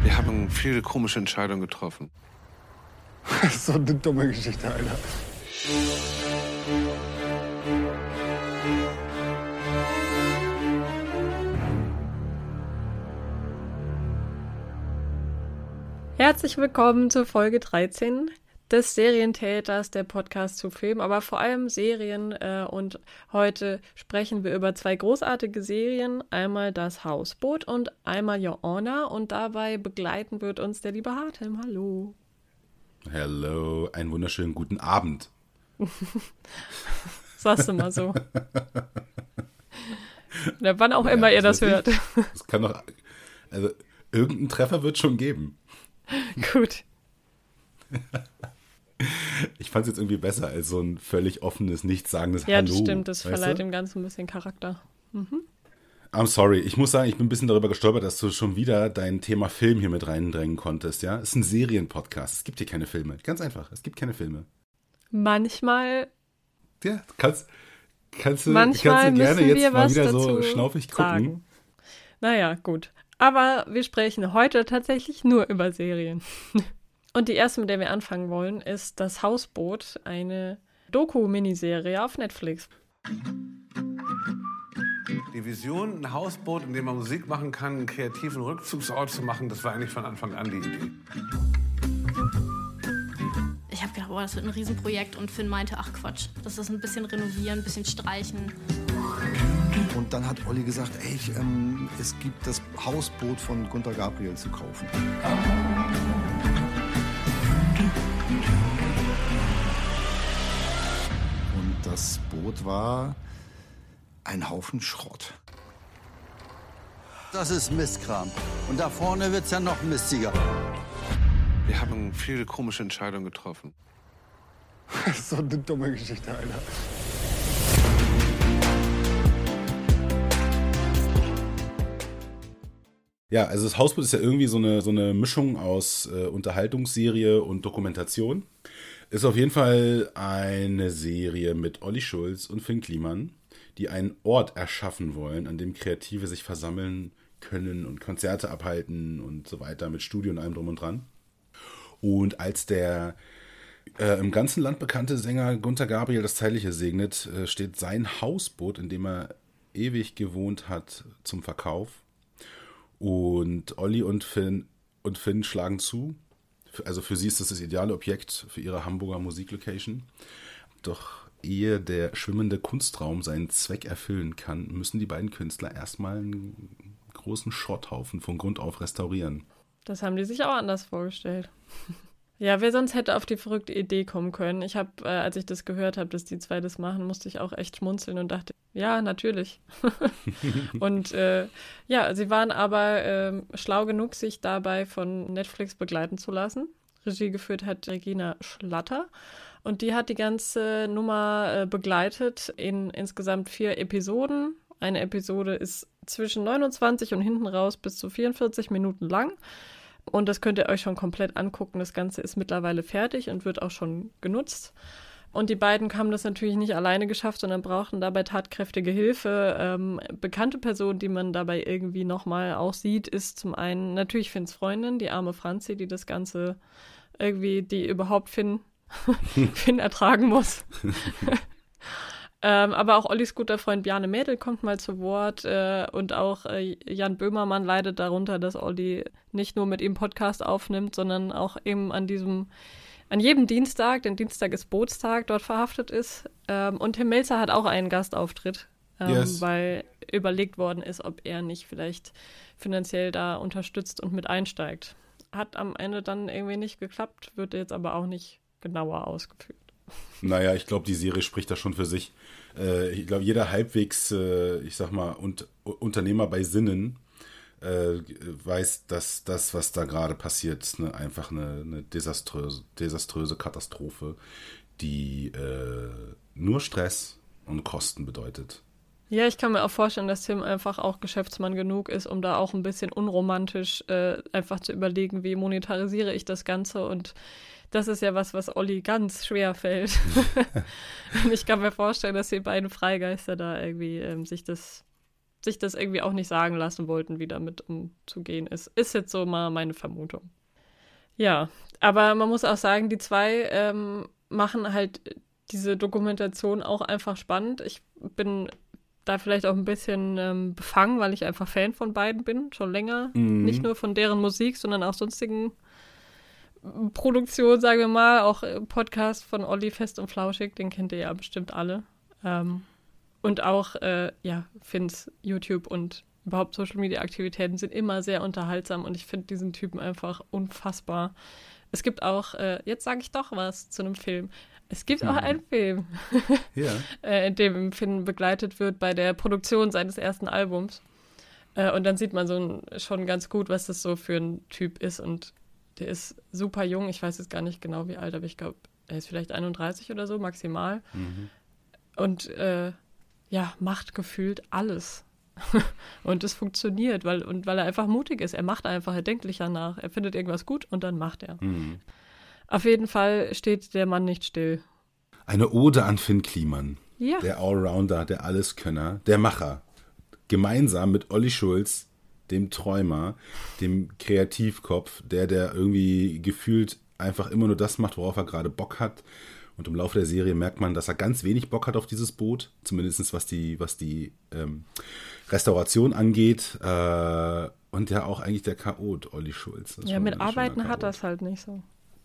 Wir haben viele komische Entscheidungen getroffen. Das ist so eine dumme Geschichte, Alter. Herzlich willkommen zur Folge 13 des Serientäters, der Podcast zu Film, aber vor allem Serien. Und heute sprechen wir über zwei großartige Serien. Einmal Das Hausboot und einmal Your Honor. Und dabei begleiten wird uns der liebe Hartem. Hallo. Hallo, einen wunderschönen guten Abend. Sagst du mal so. Oder wann auch immer ihr das hört. Das kann doch, also irgendeinen Treffer wird schon geben. Gut. Ich fand es jetzt irgendwie besser als so ein völlig offenes, nichtssagendes Ja, Hallo. das stimmt, das weißt verleiht du? dem Ganzen ein bisschen Charakter. Mhm. I'm sorry, ich muss sagen, ich bin ein bisschen darüber gestolpert, dass du schon wieder dein Thema Film hier mit reindrängen konntest, ja? Es ist ein Serienpodcast, es gibt hier keine Filme. Ganz einfach, es gibt keine Filme. Manchmal Ja, kannst du Manchmal gerne müssen wir jetzt mal was wieder so dazu schnaufig gucken. sagen. Naja, gut. Aber wir sprechen heute tatsächlich nur über Serien. Und die erste, mit der wir anfangen wollen, ist Das Hausboot, eine Doku-Miniserie auf Netflix. Die Vision, ein Hausboot, in dem man Musik machen kann, einen kreativen Rückzugsort zu machen, das war eigentlich von Anfang an die Idee. Ich habe gedacht, boah, das wird ein Riesenprojekt und Finn meinte, ach Quatsch, das ist ein bisschen renovieren, ein bisschen streichen. Und dann hat Olli gesagt, ey, es gibt das Hausboot von Gunter Gabriel zu kaufen. Und das Boot war ein Haufen Schrott. Das ist Mistkram. Und da vorne wird's ja noch mistiger. Wir haben viele komische Entscheidungen getroffen. Das ist so eine dumme Geschichte, Alter. Ja, also das Hausboot ist ja irgendwie so eine Mischung aus Unterhaltungsserie und Dokumentation. Ist auf jeden Fall eine Serie mit Olli Schulz und Finn Kliman, die einen Ort erschaffen wollen, an dem Kreative sich versammeln können und Konzerte abhalten und so weiter, mit Studio und allem drum und dran. Und als der im ganzen Land bekannte Sänger Gunter Gabriel das Zeitliche segnet, steht sein Hausboot, in dem er ewig gewohnt hat, zum Verkauf. Und Olli und Finn schlagen zu. Also für sie ist das das ideale Objekt für ihre Hamburger Musiklocation. Doch ehe der schwimmende Kunstraum seinen Zweck erfüllen kann, müssen die beiden Künstler erstmal einen großen Schrotthaufen von Grund auf restaurieren. Das haben die sich auch anders vorgestellt. Ja, wer sonst hätte auf die verrückte Idee kommen können. Ich habe, als ich das gehört habe, dass die zwei das machen, musste ich auch echt schmunzeln und dachte, ja, natürlich. Und ja, sie waren aber schlau genug, sich dabei von Netflix begleiten zu lassen. Regie geführt hat Regina Schlatter und die hat die ganze Nummer begleitet in insgesamt 4 Episoden. Eine Episode ist zwischen 29 und hinten raus bis zu 44 Minuten lang. Und das könnt ihr euch schon komplett angucken. Das Ganze ist mittlerweile fertig und wird auch schon genutzt. Und die beiden haben das natürlich nicht alleine geschafft, sondern brauchten dabei tatkräftige Hilfe. Bekannte Person, die man dabei irgendwie nochmal auch sieht, ist zum einen natürlich Finns Freundin, die arme Franzi, die das Ganze irgendwie, die überhaupt Finn ertragen muss. Aber auch Ollis guter Freund Bjarne Mädel kommt mal zu Wort und auch Jan Böhmermann leidet darunter, dass Olli nicht nur mit ihm Podcast aufnimmt, sondern auch eben an jedem Dienstag, denn Dienstag ist Bootstag, dort verhaftet ist. Und Tim Melzer hat auch einen Gastauftritt, Yes. weil überlegt worden ist, ob er nicht vielleicht finanziell da unterstützt und mit einsteigt. Hat am Ende dann irgendwie nicht geklappt, wird jetzt aber auch nicht genauer ausgeführt. Naja, ich glaube, die Serie spricht da schon für sich. Ich glaube, jeder halbwegs, ich sag mal, Unternehmer bei Sinnen weiß, dass das, was da gerade passiert, einfach eine desaströse Katastrophe, die nur Stress und Kosten bedeutet. Ja, ich kann mir auch vorstellen, dass Tim einfach auch Geschäftsmann genug ist, um da auch ein bisschen unromantisch einfach zu überlegen, wie monetarisiere ich das Ganze. Und das ist ja was Olli ganz schwer fällt. Und ich kann mir vorstellen, dass die beiden Freigeister da irgendwie sich das sich das irgendwie auch nicht sagen lassen wollten, wie damit umzugehen ist. Ist jetzt so mal meine Vermutung. Ja, aber man muss auch sagen, die zwei machen halt diese Dokumentation auch einfach spannend. Ich bin da vielleicht auch ein bisschen befangen, weil ich einfach Fan von beiden bin, schon länger. Nicht nur von deren Musik, sondern auch sonstigen Produktionen, sagen wir mal. Auch Podcast von Olli Fest und Flauschig, den kennt ihr ja bestimmt alle. Und auch, Finns YouTube und überhaupt Social-Media-Aktivitäten sind immer sehr unterhaltsam und ich finde diesen Typen einfach unfassbar. Es gibt auch, jetzt sage ich doch was zu einem Film. Es gibt auch einen Film, in dem Finn begleitet wird bei der Produktion seines ersten Albums. Und dann sieht man schon ganz gut, was das so für ein Typ ist. Und der ist super jung. Ich weiß jetzt gar nicht genau, wie alt, aber ich glaube, er ist vielleicht 31 oder so, maximal. Und macht gefühlt alles. Und es funktioniert, weil er einfach mutig ist. Er macht einfach, er denkt nicht danach. Er findet irgendwas gut und dann macht er. Auf jeden Fall steht der Mann nicht still. Eine Ode an Finn Kliman. Ja. Der Allrounder, der Alleskönner, der Macher. Gemeinsam mit Olli Schulz, dem Träumer, dem Kreativkopf, der irgendwie gefühlt einfach immer nur das macht, worauf er gerade Bock hat. Und im Laufe der Serie merkt man, dass er ganz wenig Bock hat auf dieses Boot. Zumindest was die Restauration angeht. Und ja auch eigentlich der Chaot, Olli Schulz. Ja, mit Arbeiten hat das halt nicht so.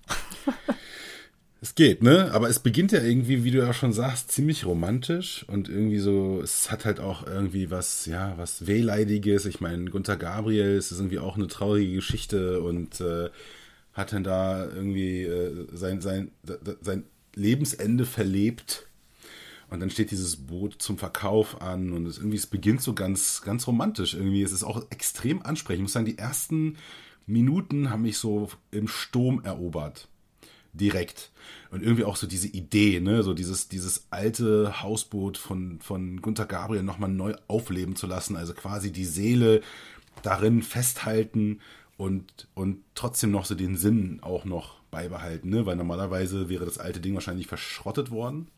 Es geht, ne? Aber es beginnt ja irgendwie, wie du ja schon sagst, ziemlich romantisch und irgendwie so, es hat halt auch irgendwie was Wehleidiges. Ich meine, Günter Gabriel, es ist irgendwie auch eine traurige Geschichte und hat dann da irgendwie sein Lebensende verlebt. Und dann steht dieses Boot zum Verkauf an und es beginnt so ganz, ganz romantisch irgendwie. Es ist auch extrem ansprechend. Ich muss sagen, die ersten Minuten haben mich so im Sturm erobert. Direkt. Und irgendwie auch so diese Idee, ne, so dieses alte Hausboot von Günter Gabriel nochmal neu aufleben zu lassen. Also quasi die Seele darin festhalten und trotzdem noch so den Sinn auch noch beibehalten, ne? Weil normalerweise wäre das alte Ding wahrscheinlich verschrottet worden.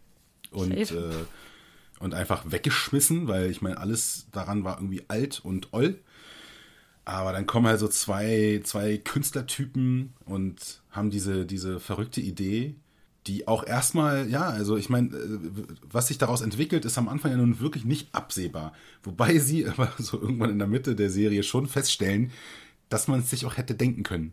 Und einfach weggeschmissen, weil ich meine, alles daran war irgendwie alt und oll. Aber dann kommen halt so zwei Künstlertypen und haben diese verrückte Idee, die auch erstmal, ja, also ich meine, was sich daraus entwickelt, ist am Anfang ja nun wirklich nicht absehbar. Wobei sie aber so irgendwann in der Mitte der Serie schon feststellen, dass man es sich auch hätte denken können.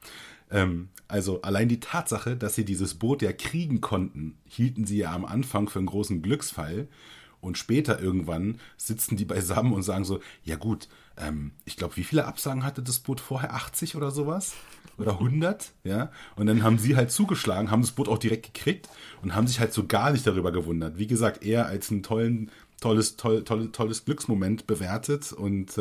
Also allein die Tatsache, dass sie dieses Boot ja kriegen konnten, hielten sie ja am Anfang für einen großen Glücksfall. Und später irgendwann sitzen die beisammen und sagen so, ja gut, ich glaube, wie viele Absagen hatte das Boot vorher? 80 oder sowas? Oder 100? Ja. Und dann haben sie halt zugeschlagen, haben das Boot auch direkt gekriegt und haben sich halt so gar nicht darüber gewundert. Wie gesagt, eher als ein tolles Glücksmoment bewertet und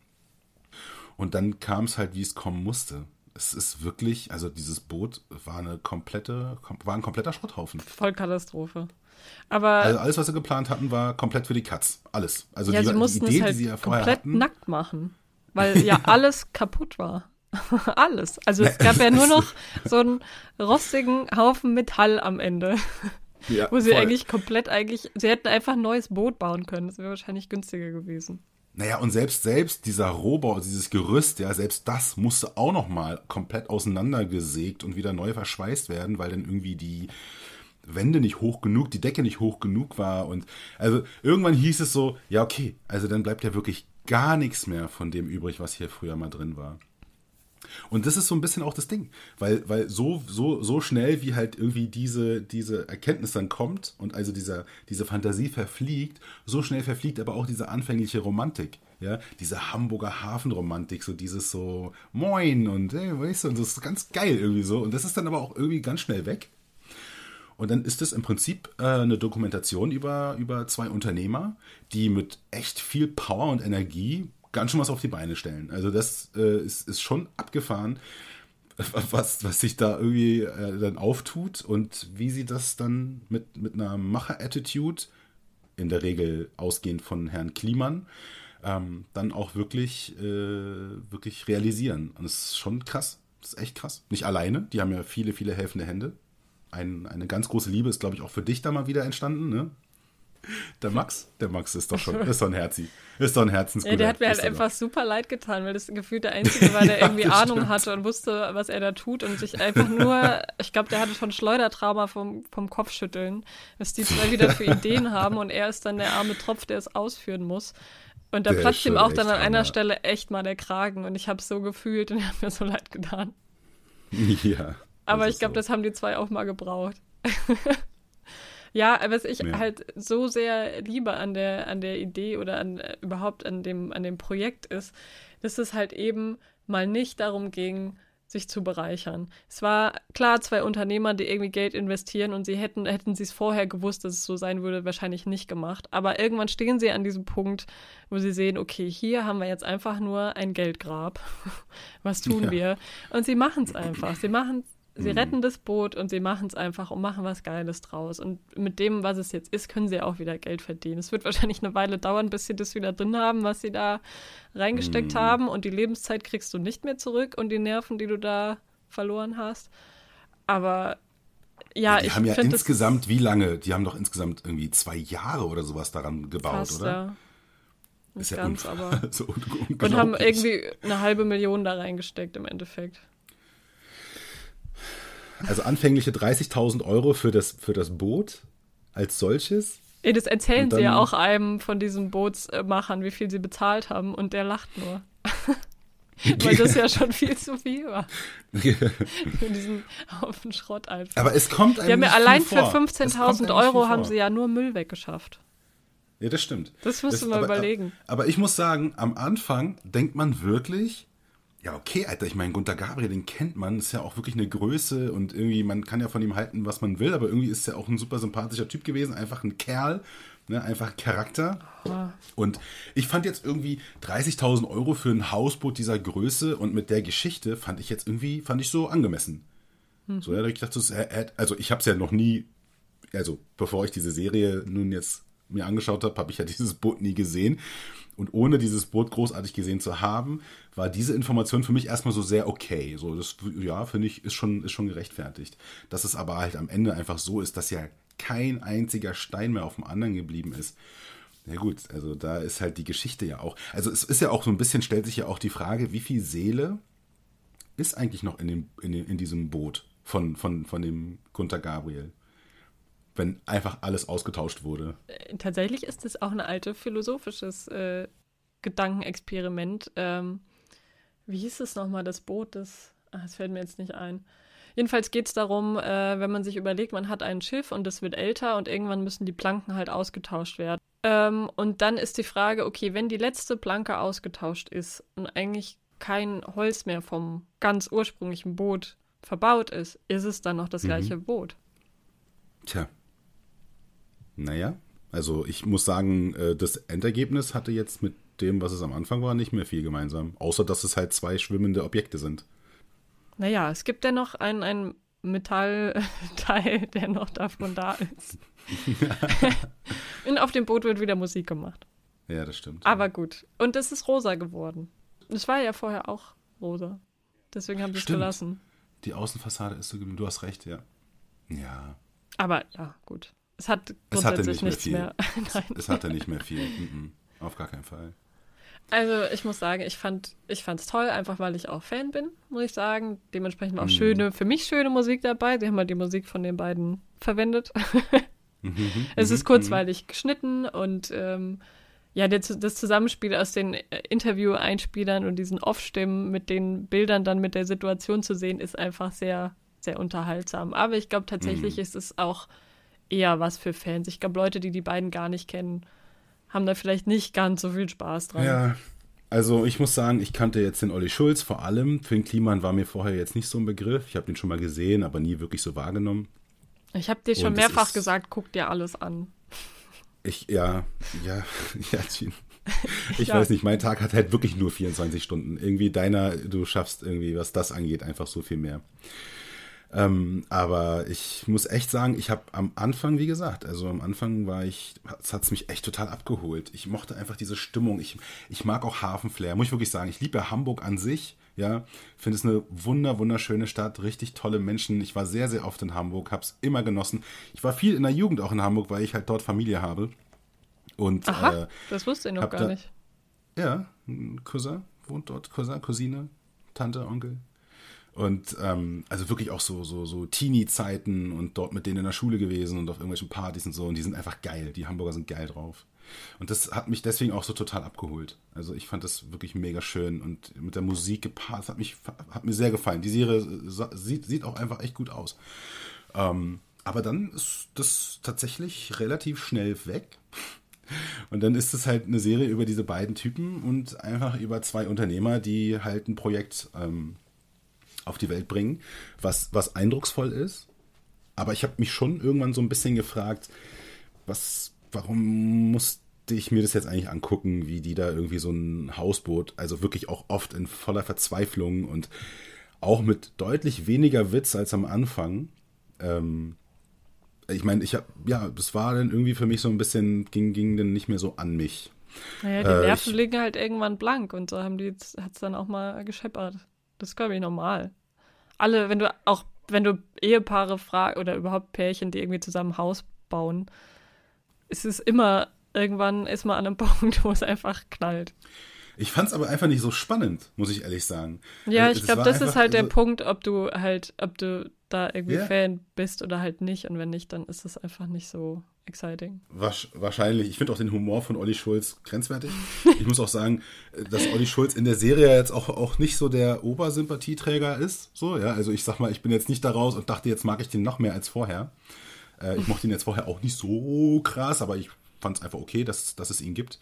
dann kam es halt, wie es kommen musste. Es ist wirklich, also dieses Boot war ein kompletter Schrotthaufen. Vollkatastrophe. Aber also alles, was sie geplant hatten, war komplett für die Katz. Alles. Also ja, sie mussten es halt komplett nackt machen, weil ja alles kaputt war. Alles. Also es gab ja nur noch so einen rostigen Haufen Metall am Ende. Ja, wo sie sie hätten einfach ein neues Boot bauen können. Das wäre wahrscheinlich günstiger gewesen. Naja, und selbst dieser Rohbau, dieses Gerüst, ja, selbst das musste auch nochmal komplett auseinandergesägt und wieder neu verschweißt werden, weil dann irgendwie die Wände nicht hoch genug, die Decke nicht hoch genug war. Und also irgendwann hieß es so, ja okay, also dann bleibt ja wirklich gar nichts mehr von dem übrig, was hier früher mal drin war. Und das ist so ein bisschen auch das Ding, weil so schnell wie halt irgendwie diese Erkenntnis dann kommt und also diese Fantasie verfliegt, so schnell verfliegt aber auch diese anfängliche Romantik, ja, diese Hamburger Hafenromantik, so dieses so Moin und hey, weißt du, und das ist ganz geil irgendwie so und das ist dann aber auch irgendwie ganz schnell weg. Und dann ist es im Prinzip eine Dokumentation über zwei Unternehmer, die mit echt viel Power und Energie ganz schön was auf die Beine stellen. Also das ist schon abgefahren, was sich da irgendwie dann auftut und wie sie das dann mit einer Macher-Attitude, in der Regel ausgehend von Herrn Kliman, dann auch wirklich realisieren. Und das ist schon krass. Das ist echt krass. Nicht alleine, die haben ja viele, viele helfende Hände. Eine ganz große Liebe ist, glaube ich, auch für dich da mal wieder entstanden, ne? Der Max ist doch ein Herzi. Ist doch ein Herzensguter. Ja, der hat mir halt einfach super leid getan, weil das gefühlt der Einzige war, der irgendwie Ahnung hatte und wusste, was er da tut und sich einfach nur, ich glaube, der hatte schon Schleudertrauma vom Kopfschütteln, was die zwei wieder für Ideen haben und er ist dann der arme Tropf, der es ausführen muss. Und da Der platzt ist ihm schon auch echt dann an einer Hammer. Stelle echt mal der Kragen und ich habe es so gefühlt und er hat mir so leid getan. Ja. Aber das ich glaube, ist das haben die zwei auch mal gebraucht. Ja, was ich Ja. halt so sehr liebe an der Idee oder überhaupt an dem Projekt ist, dass es halt eben mal nicht darum ging, sich zu bereichern. Es war klar, zwei Unternehmer, die irgendwie Geld investieren und hätten sie es vorher gewusst, dass es so sein würde, wahrscheinlich nicht gemacht. Aber irgendwann stehen sie an diesem Punkt, wo sie sehen, okay, hier haben wir jetzt einfach nur ein Geldgrab. Was tun Ja. wir? Und sie machen es einfach. Sie retten das Boot und sie machen es einfach und machen was Geiles draus. Und mit dem, was es jetzt ist, können sie auch wieder Geld verdienen. Es wird wahrscheinlich eine Weile dauern, bis sie das wieder drin haben, was sie da reingesteckt haben. Und die Lebenszeit kriegst du nicht mehr zurück und die Nerven, die du da verloren hast. Aber ja, Die ich haben ja finde insgesamt, wie lange? Die haben doch insgesamt irgendwie 2 Jahre oder sowas daran gebaut, fast, oder? ja. Nicht Ist ja ganz, aber. so Und haben irgendwie 500.000 da reingesteckt im Endeffekt. Also anfängliche 30.000 Euro für das Boot als solches. Ja, das erzählen Und sie ja dann- auch einem von diesen Bootsmachern, wie viel sie bezahlt haben, und der lacht nur. Weil das ja schon viel zu viel war. Für diesen Haufen Schrott einfach. Aber es kommt einem Die haben ja nicht viel allein für vor. Es kommt 15.000 einem nicht Euro viel haben vor. sie ja nur Müll weggeschafft. Ja, das stimmt. Das musst du mal überlegen. Aber ich muss sagen, am Anfang denkt man wirklich, ja okay, Alter, ich meine, Gunter Gabriel, den kennt man, ist ja auch wirklich eine Größe und irgendwie, man kann ja von ihm halten, was man will, aber irgendwie ist er auch ein super sympathischer Typ gewesen, einfach ein Kerl, ne, einfach ein Charakter. Und ich fand jetzt irgendwie 30.000 Euro für ein Hausboot dieser Größe und mit der Geschichte fand ich so angemessen. So, ja, ich dachte, also ich habe es ja noch nie, also bevor ich diese Serie nun jetzt mir angeschaut habe ich ja dieses Boot nie gesehen. Und ohne dieses Boot großartig gesehen zu haben, war diese Information für mich erstmal so sehr okay. So, das, ja, finde ich, ist schon gerechtfertigt. Dass es aber halt am Ende einfach so ist, dass ja kein einziger Stein mehr auf dem anderen geblieben ist. Ja gut, also da ist halt die Geschichte ja auch. Also es ist ja auch so ein bisschen, stellt sich ja auch die Frage, wie viel Seele ist eigentlich noch in diesem Boot von dem Gunter Gabriel? Wenn einfach alles ausgetauscht wurde. Tatsächlich ist das auch ein altes philosophisches Gedankenexperiment. Wie hieß es nochmal, das Boot? Das fällt mir jetzt nicht ein. Jedenfalls geht es darum, wenn man sich überlegt, man hat ein Schiff und es wird älter und irgendwann müssen die Planken halt ausgetauscht werden. Und dann ist die Frage, okay, wenn die letzte Planke ausgetauscht ist und eigentlich kein Holz mehr vom ganz ursprünglichen Boot verbaut ist es dann noch das gleiche Boot? Tja. Naja, also ich muss sagen, das Endergebnis hatte jetzt mit dem, was es am Anfang war, nicht mehr viel gemeinsam. Außer, dass es halt 2 schwimmende Objekte sind. Naja, es gibt dennoch ein Metallteil, der noch davon da ist. Und auf dem Boot wird wieder Musik gemacht. Ja, das stimmt. Aber gut. Und es ist rosa geworden. Es war ja vorher auch rosa. Deswegen haben sie es Stimmt. gelassen. Die Außenfassade ist so geblieben. Du hast recht, ja. Ja. Aber ja, gut. Es hat Es hatte grundsätzlich nicht mehr nichts viel. mehr. Nein. Es hatte nicht mehr viel. Auf gar keinen Fall. Also ich muss sagen, ich fand's toll, einfach weil ich auch Fan bin, muss ich sagen. Dementsprechend war auch für mich schöne Musik dabei. Sie haben halt die Musik von den beiden verwendet. Es ist kurzweilig geschnitten und ja, das Zusammenspiel aus den Interview-Einspielern und diesen Off-Stimmen mit den Bildern dann mit der Situation zu sehen, ist einfach sehr, sehr unterhaltsam. Aber ich glaube tatsächlich ist es auch eher was für Fans. Ich glaube, Leute, die die beiden gar nicht kennen, haben da vielleicht nicht ganz so viel Spaß dran. Ja, also ich muss sagen, ich kannte jetzt den Olli Schulz vor allem. Finn Kliman war mir vorher jetzt nicht so ein Begriff. Ich habe den schon mal gesehen, aber nie wirklich so wahrgenommen. Ich habe dir schon Und es mehrfach ist- gesagt, guck dir alles an. Ja, Jean. Ich weiß nicht, mein Tag hat halt wirklich nur 24 Stunden. Irgendwie du schaffst irgendwie, was das angeht, einfach so viel mehr. Aber ich muss echt sagen, ich habe am Anfang, wie gesagt, also am Anfang hat es mich echt total abgeholt. Ich mochte einfach diese Stimmung. Ich mag auch Hafenflair, muss ich wirklich sagen. Ich liebe ja Hamburg an sich, ja. Finde es eine wunderschöne Stadt, richtig tolle Menschen. Ich war sehr, sehr oft in Hamburg, habe es immer genossen. Ich war viel in der Jugend auch in Hamburg, weil ich halt dort Familie habe. Und, Aha, das wusste ich noch gar nicht. Ja, ein Cousin wohnt dort, Cousin, Cousine, Tante, Onkel. Und also wirklich auch so Teenie-Zeiten und dort mit denen in der Schule gewesen und auf irgendwelchen Partys und so. Und die sind einfach geil. Die Hamburger sind geil drauf. Und das hat mich deswegen auch so total abgeholt. Also ich fand das wirklich mega schön und mit der Musik gepaart. Hat mir sehr gefallen. Die Serie sieht auch einfach echt gut aus. Aber dann ist das tatsächlich relativ schnell weg. Und dann ist es halt eine Serie über diese beiden Typen und einfach über zwei Unternehmer, die halt ein Projekt auf die Welt bringen, was eindrucksvoll ist. Aber ich habe mich schon irgendwann so ein bisschen gefragt, warum musste ich mir das jetzt eigentlich angucken, wie die da irgendwie so ein Hausboot, also wirklich auch oft in voller Verzweiflung und auch mit deutlich weniger Witz als am Anfang. Ich meine, das war dann irgendwie für mich so ein bisschen, ging dann nicht mehr so an mich. Naja, die Nerven liegen halt irgendwann blank und so hat es dann auch mal gescheppert. Das ist, glaube ich, normal. Wenn du Ehepaare fragst oder überhaupt Pärchen, die irgendwie zusammen ein Haus bauen, ist es immer, irgendwann ist man an einem Punkt, wo es einfach knallt. Ich fand es aber einfach nicht so spannend, muss ich ehrlich sagen. Ja, ich glaube, das ist halt der Punkt, ob du da irgendwie Fan bist oder halt nicht. Und wenn nicht, dann ist es einfach nicht so exciting. Wahrscheinlich. Ich finde auch den Humor von Olli Schulz grenzwertig. Ich muss auch sagen, dass Olli Schulz in der Serie jetzt auch nicht so der Obersympathieträger ist. So, ja, also ich sag mal, ich bin jetzt nicht da raus und dachte, jetzt mag ich den noch mehr als vorher. Ich mochte ihn jetzt vorher auch nicht so krass, aber ich fand es einfach okay, dass es ihn gibt.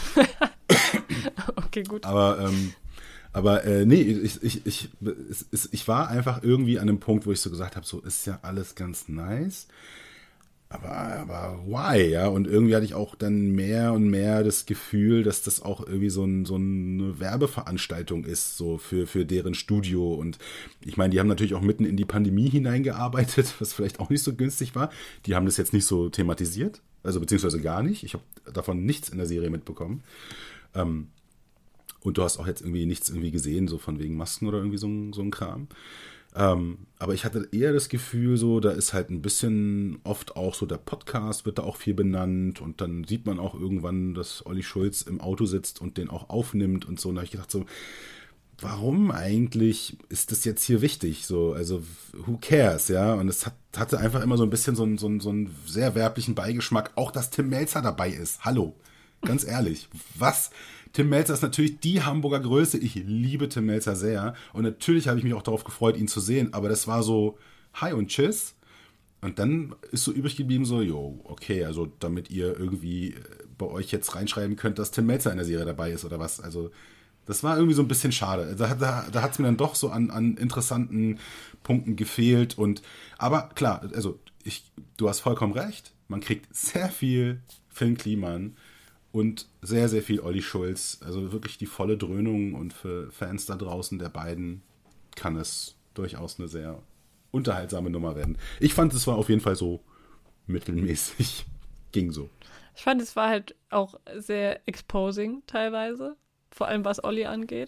Okay, gut. Aber nee, ich war einfach irgendwie an einem Punkt, wo ich so gesagt habe, so ist ja alles ganz nice, aber why, ja? Und irgendwie hatte ich auch dann mehr und mehr das Gefühl, dass das auch irgendwie so eine Werbeveranstaltung ist, so für deren Studio. Und ich meine, die haben natürlich auch mitten in die Pandemie hineingearbeitet, was vielleicht auch nicht so günstig war. Die haben das jetzt nicht so thematisiert, also beziehungsweise gar nicht. Ich habe davon nichts in der Serie mitbekommen. Und du hast auch jetzt irgendwie nichts irgendwie gesehen, so von wegen Masken oder irgendwie so ein Kram. Aber ich hatte eher das Gefühl, so, da ist halt ein bisschen oft auch so der Podcast wird da auch viel benannt und dann sieht man auch irgendwann, dass Olli Schulz im Auto sitzt und den auch aufnimmt und so. Und da habe ich gedacht so, warum eigentlich ist das jetzt hier wichtig? So, also who cares, ja? Und es hatte einfach immer so ein bisschen so einen sehr werblichen Beigeschmack, auch dass Tim Melzer dabei ist. Hallo, ganz ehrlich, was? Tim Melzer ist natürlich die Hamburger Größe. Ich liebe Tim Melzer sehr. Und natürlich habe ich mich auch darauf gefreut, ihn zu sehen. Aber das war so, hi und tschüss. Und dann ist so übrig geblieben so, okay, also damit ihr irgendwie bei euch jetzt reinschreiben könnt, dass Tim Melzer in der Serie dabei ist oder was. Also das war irgendwie so ein bisschen schade. Da hat es mir dann doch so an interessanten Punkten gefehlt. Aber klar, also du hast vollkommen recht. Man kriegt sehr viel Finn Kliman und sehr, sehr viel Olli Schulz. Also wirklich die volle Dröhnung. Und für Fans da draußen der beiden kann es durchaus eine sehr unterhaltsame Nummer werden. Ich fand, es war auf jeden Fall so mittelmäßig. Ging so. Ich fand, es war halt auch sehr exposing teilweise. Vor allem, was Olli angeht.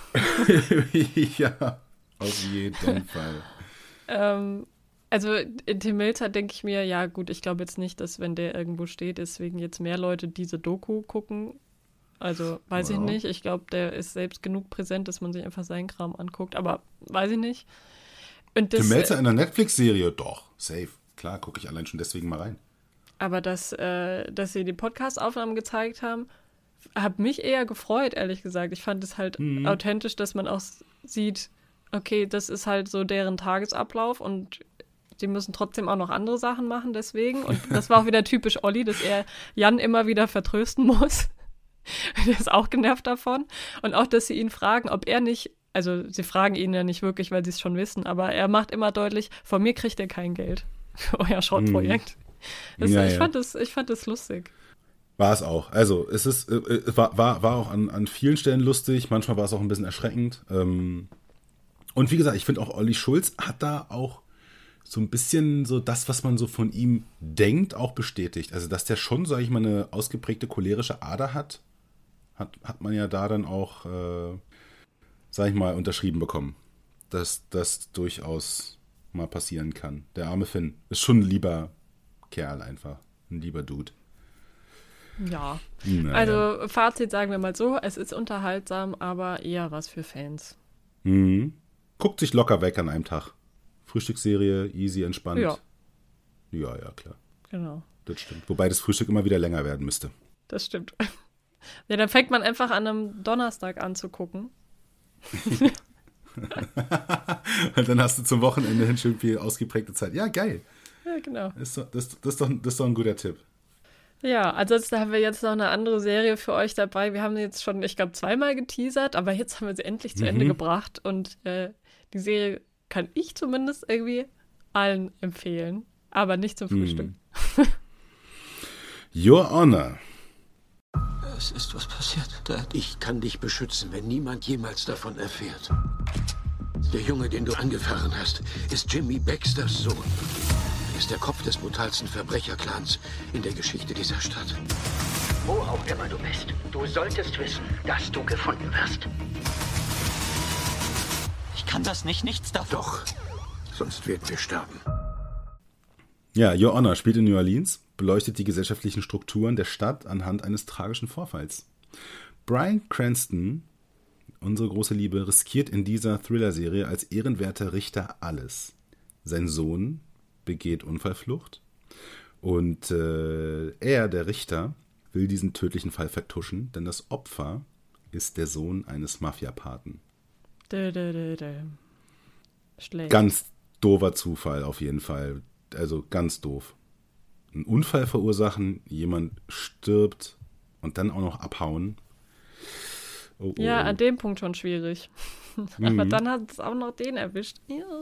Ja, auf jeden Fall. Also in Tim Melzer denke ich mir, ja gut, ich glaube jetzt nicht, dass wenn der irgendwo steht, deswegen jetzt mehr Leute diese Doku gucken. Also weiß ich nicht. Ich glaube, der ist selbst genug präsent, dass man sich einfach seinen Kram anguckt. Aber weiß ich nicht. Und das, Tim Melzer in der Netflix-Serie? Doch, safe. Klar, gucke ich allein schon deswegen mal rein. Aber dass sie die Podcast-Aufnahmen gezeigt haben, hat mich eher gefreut, ehrlich gesagt. Ich fand es halt authentisch, dass man auch sieht, okay, das ist halt so deren Tagesablauf und die müssen trotzdem auch noch andere Sachen machen deswegen. Und das war auch wieder typisch Olli, dass er Jan immer wieder vertrösten muss. Der ist auch genervt davon. Und auch, dass sie ihn fragen, ob er nicht, also sie fragen ihn ja nicht wirklich, weil sie es schon wissen, aber er macht immer deutlich, von mir kriegt er kein Geld für euer Schrottprojekt. Ich fand das lustig. War es auch. Also es war auch an vielen Stellen lustig, manchmal war es auch ein bisschen erschreckend. Und wie gesagt, ich finde auch Olli Schulz hat da auch so ein bisschen so das, was man so von ihm denkt, auch bestätigt. Also dass der schon, sage ich mal, eine ausgeprägte cholerische Ader hat man ja da dann auch, sage ich mal, unterschrieben bekommen. Dass das durchaus mal passieren kann. Der arme Finn ist schon ein lieber Kerl einfach. Ein lieber Dude. Ja. Naja. Also Fazit sagen wir mal so, es ist unterhaltsam, aber eher was für Fans. Mhm. Guckt sich locker weg an einem Tag. Frühstücksserie, easy, entspannt. Ja. Ja, klar. Genau. Das stimmt. Wobei das Frühstück immer wieder länger werden müsste. Das stimmt. Ja, dann fängt man einfach an einem Donnerstag an zu gucken. Und dann hast du zum Wochenende hin schön viel ausgeprägte Zeit. Ja, geil. Ja, genau. Das ist doch ein guter Tipp. Ja, ansonsten haben wir jetzt noch eine andere Serie für euch dabei. Wir haben jetzt schon, ich glaube, 2-mal geteasert, aber jetzt haben wir sie endlich zu Ende gebracht. Und die Serie kann ich zumindest irgendwie allen empfehlen, aber nicht zum Frühstück. Your Honor. Es ist was passiert, Dad. Ich kann dich beschützen, wenn niemand jemals davon erfährt. Der Junge, den du angefahren hast, ist Jimmy Baxters Sohn. Er ist der Kopf des brutalsten Verbrecherclans in der Geschichte dieser Stadt. Wo auch immer du bist, du solltest wissen, dass du gefunden wirst. Ich kann das nicht, nichts davon. Doch, sonst werden wir sterben. Ja, Your Honor spielt in New Orleans, beleuchtet die gesellschaftlichen Strukturen der Stadt anhand eines tragischen Vorfalls. Bryan Cranston, unsere große Liebe, riskiert in dieser Thriller-Serie als ehrenwerter Richter alles. Sein Sohn begeht Unfallflucht und er, der Richter, will diesen tödlichen Fall vertuschen, denn das Opfer ist der Sohn eines Mafiapaten. Schlecht. Ganz doofer Zufall auf jeden Fall. Also ganz doof. Einen Unfall verursachen, jemand stirbt und dann auch noch abhauen. Oh. Ja, an dem Punkt schon schwierig. Aber dann hat es auch noch den erwischt.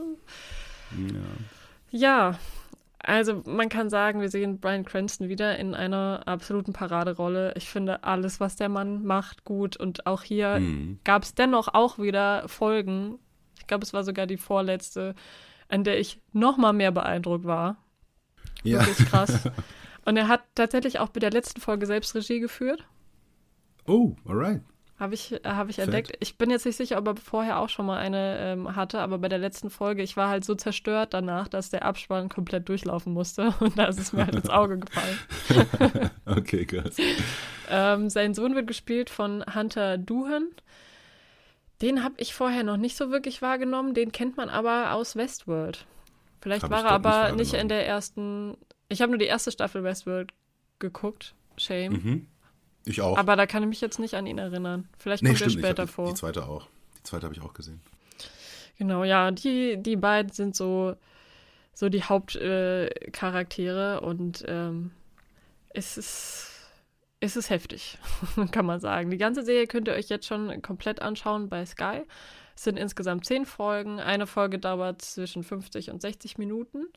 Ja, also man kann sagen, wir sehen Bryan Cranston wieder in einer absoluten Paraderolle. Ich finde alles, was der Mann macht, gut. Und auch hier gab es dennoch auch wieder Folgen. Ich glaube, es war sogar die vorletzte, an der ich noch mal mehr beeindruckt war. Ja. Wirklich krass. Und er hat tatsächlich auch bei der letzten Folge selbst Regie geführt. Oh, alright. Habe ich entdeckt. Ich bin jetzt nicht sicher, ob er vorher auch schon mal eine hatte, aber bei der letzten Folge, ich war halt so zerstört danach, dass der Abspann komplett durchlaufen musste und da ist es mir halt ins Auge gefallen. Okay, krass. Sein Sohn wird gespielt von Hunter Doohan. Den habe ich vorher noch nicht so wirklich wahrgenommen, den kennt man aber aus Westworld. Vielleicht war er aber nicht in der ersten, ich habe nur die erste Staffel Westworld geguckt, Shame. Mhm. Ich auch. Aber da kann ich mich jetzt nicht an ihn erinnern. Vielleicht kommt er später vor. Die zweite auch. Die zweite habe ich auch gesehen. Genau, ja, die beiden sind so die Hauptcharaktere und es ist heftig, kann man sagen. Die ganze Serie könnt ihr euch jetzt schon komplett anschauen bei Sky. Es sind insgesamt 10 Folgen. Eine Folge dauert zwischen 50 und 60 Minuten.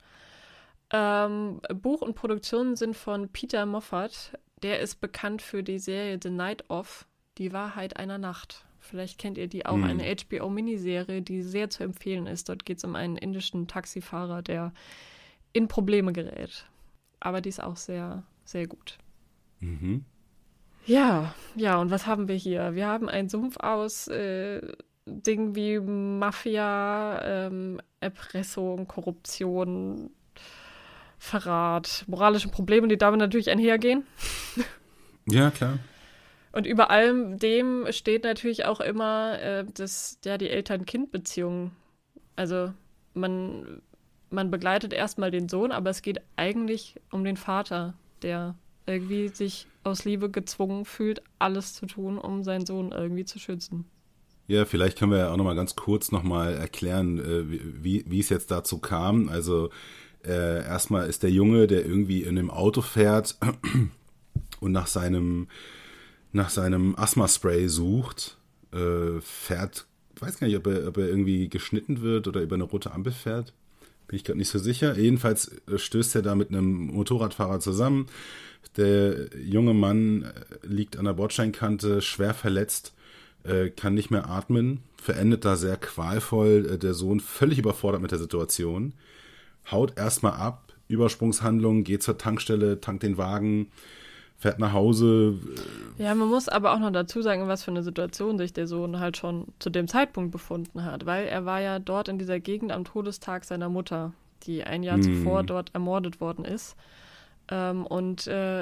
Buch und Produktion sind von Peter Moffat. Der ist bekannt für die Serie The Night Of, die Wahrheit einer Nacht. Vielleicht kennt ihr die auch, eine HBO-Miniserie, die sehr zu empfehlen ist. Dort geht es um einen indischen Taxifahrer, der in Probleme gerät. Aber die ist auch sehr, sehr gut. Mhm. Ja, und was haben wir hier? Wir haben einen Sumpf aus Dingen wie Mafia, Erpressung, Korruption, Verrat, moralische Probleme, die damit natürlich einhergehen. Ja, klar. Und über allem dem steht natürlich auch immer die Eltern-Kind-Beziehung. Also man begleitet erstmal den Sohn, aber es geht eigentlich um den Vater, der irgendwie sich aus Liebe gezwungen fühlt, alles zu tun, um seinen Sohn irgendwie zu schützen. Ja, vielleicht können wir ja auch nochmal ganz kurz nochmal erklären, wie es jetzt dazu kam. Also erstmal ist der Junge, der irgendwie in einem Auto fährt und nach seinem Asthma-Spray sucht, fährt, weiß gar nicht, ob er irgendwie geschnitten wird oder über eine rote Ampel fährt. Bin ich gerade nicht so sicher. Jedenfalls stößt er da mit einem Motorradfahrer zusammen. Der junge Mann liegt an der Bordsteinkante, schwer verletzt, kann nicht mehr atmen, verendet da sehr qualvoll. Der Sohn völlig überfordert mit der Situation. Haut erstmal ab, Übersprungshandlung, geht zur Tankstelle, tankt den Wagen, fährt nach Hause. Ja, man muss aber auch noch dazu sagen, in was für eine Situation sich der Sohn halt schon zu dem Zeitpunkt befunden hat, weil er war ja dort in dieser Gegend am Todestag seiner Mutter, die ein Jahr zuvor dort ermordet worden ist. Und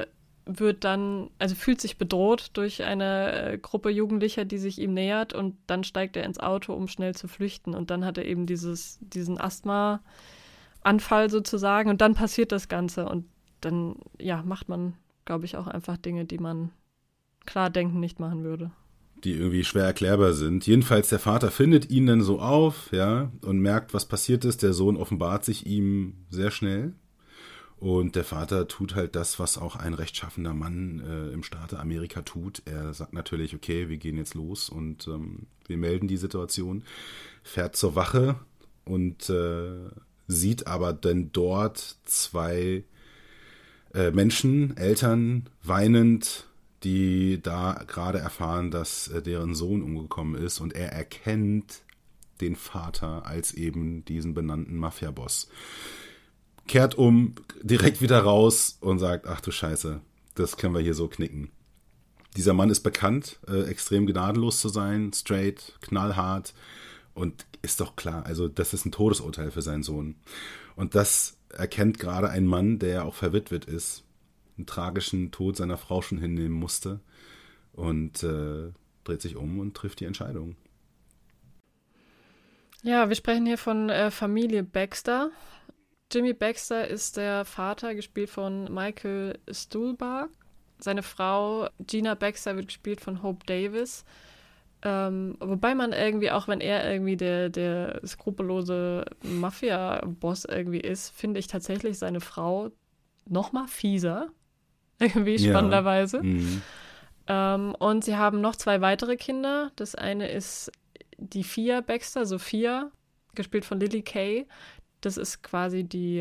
fühlt sich bedroht durch eine Gruppe Jugendlicher, die sich ihm nähert, und dann steigt er ins Auto, um schnell zu flüchten. Und dann hat er eben diesen Asthma-Anfall sozusagen, und dann passiert das Ganze. Und dann, macht man, glaube ich, auch einfach Dinge, die man klar denken nicht machen würde. Die irgendwie schwer erklärbar sind. Jedenfalls der Vater findet ihn dann so auf, ja, und merkt, was passiert ist. Der Sohn offenbart sich ihm sehr schnell. Und der Vater tut halt das, was auch ein rechtschaffender Mann im Staate Amerika tut. Er sagt natürlich, okay, wir gehen jetzt los und wir melden die Situation, fährt zur Wache und sieht aber dann dort 2 Menschen, Eltern, weinend, die da gerade erfahren, dass deren Sohn umgekommen ist. Und er erkennt den Vater als eben diesen benannten Mafia-Boss. Kehrt direkt wieder raus und sagt, ach du Scheiße, das können wir hier so knicken. Dieser Mann ist bekannt, extrem gnadenlos zu sein, straight, knallhart, und ist doch klar, also das ist ein Todesurteil für seinen Sohn. Und das erkennt gerade ein Mann, der auch verwitwet ist, einen tragischen Tod seiner Frau schon hinnehmen musste, und dreht sich um und trifft die Entscheidung. Ja, wir sprechen hier von Familie Baxter. Jimmy Baxter ist der Vater, gespielt von Michael Stuhlbarg. Seine Frau Gina Baxter wird gespielt von Hope Davis. Wobei man irgendwie, auch wenn er irgendwie der skrupellose Mafia-Boss irgendwie ist, finde ich tatsächlich seine Frau noch mal fieser. Irgendwie spannenderweise. Und sie haben noch 2 weitere Kinder. Das eine ist die Fia Baxter, Sophia, gespielt von Lily Kay. Das ist quasi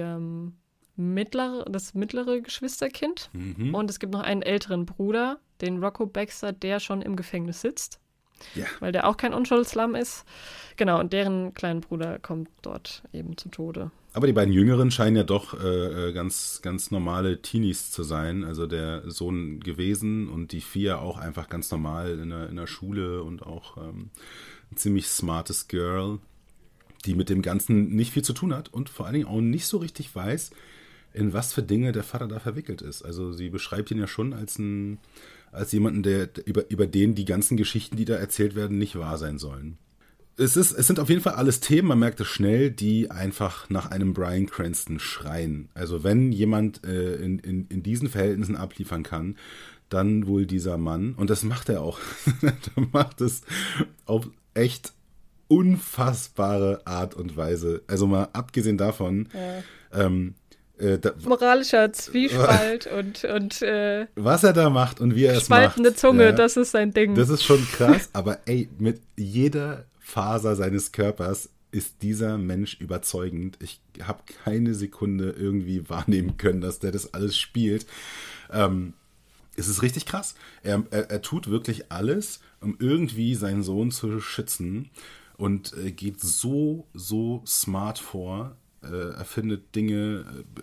das mittlere Geschwisterkind. Und es gibt noch einen älteren Bruder, den Rocco Baxter, der schon im Gefängnis sitzt. Ja. Weil der auch kein Unschuldslamm ist. Genau, und deren kleinen Bruder kommt dort eben zu Tode. Aber die beiden Jüngeren scheinen ja doch ganz, ganz normale Teenies zu sein. Also der Sohn gewesen und die Fia auch einfach ganz normal in der Schule und auch ein ziemlich smartes Girl, die mit dem Ganzen nicht viel zu tun hat und vor allen Dingen auch nicht so richtig weiß, in was für Dinge der Vater da verwickelt ist. Also sie beschreibt ihn ja schon als jemanden, der über den die ganzen Geschichten, die da erzählt werden, nicht wahr sein sollen. Es sind auf jeden Fall alles Themen, man merkt es schnell, die einfach nach einem Bryan Cranston schreien. Also wenn jemand in diesen Verhältnissen abliefern kann, dann wohl dieser Mann. Und das macht er auch. Er macht es auf echt unfassbare Art und Weise. Also mal abgesehen davon, moralischer Zwiespalt und was er da macht und wie er es macht. Spaltende Zunge, das ist sein Ding. Das ist schon krass, aber mit jeder Faser seines Körpers ist dieser Mensch überzeugend. Ich habe keine Sekunde irgendwie wahrnehmen können, dass der das alles spielt. Es ist richtig krass. Er tut wirklich alles, um irgendwie seinen Sohn zu schützen, und geht so smart vor. Er findet Dinge,